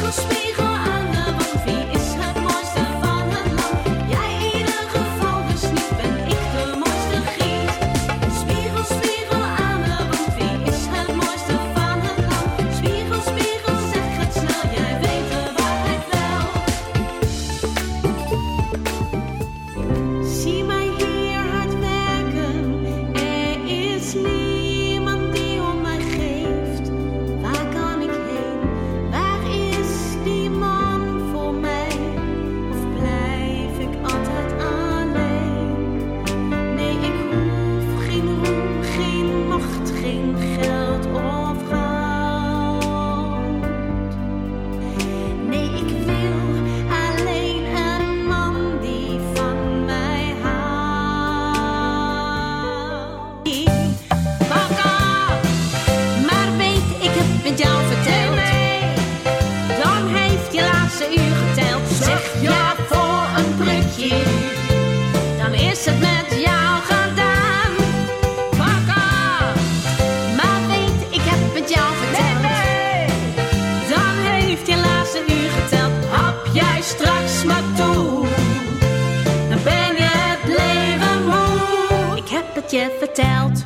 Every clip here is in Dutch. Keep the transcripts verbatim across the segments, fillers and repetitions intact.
Je vertelt.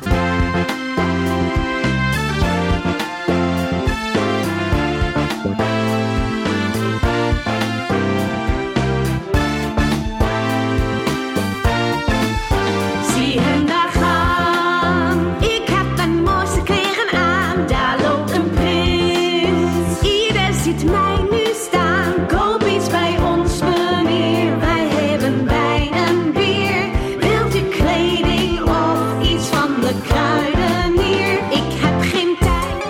Zie hem daar gaan. Ik heb mijn mooiste kleren aan. Daar loopt een prins. Ieder ziet mij nu staan. Koop iets bij ons, meneer. Wij hebben wijn en bier. Wilt u kleding of iets van de kruidenier? Ik heb geen tijd.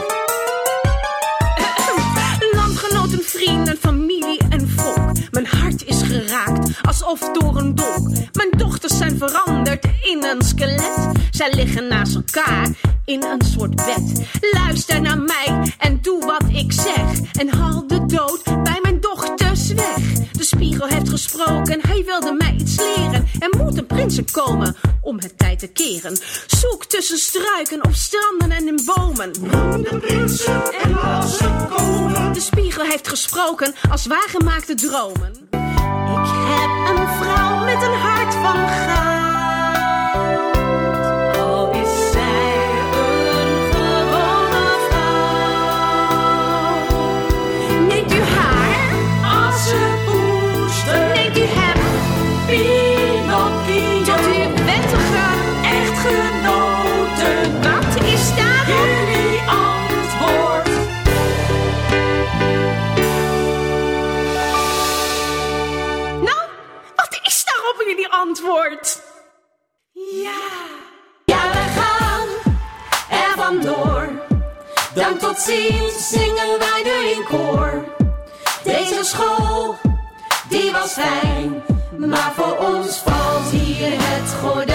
Landgenoten, vrienden, familie en volk. Mijn hart is geraakt, alsof door een dolk. Mijn dochters zijn veranderd in een skelet. Zij liggen naast elkaar in een soort bed. Luister naar mij en doe wat ik zeg. En haal de dood bij mijn dochters weg. De spiegel heeft gesproken, hij wilde mij iets leren. Er moeten prinsen komen om het tijd te keren. Zoek tussen struiken, op stranden en in bomen. Roem de prinsen en laat ze komen. De spiegel heeft gesproken als waargemaakte dromen. Ik heb een vrouw met een hart van goud. Al is zij een gewone vrouw. Neemt u haar Als ze poester. Neemt u hem Pinocchio. tot uw wettige echtgenoten. Wat is daarop Jullie antwoord. Nou, wat is daarop jullie antwoord? Ja. Ja, we gaan er vandoor. Dan tot ziens zingen wij nu in koor. Deze school, die was fijn. Maar voor ons valt hier het gordijn.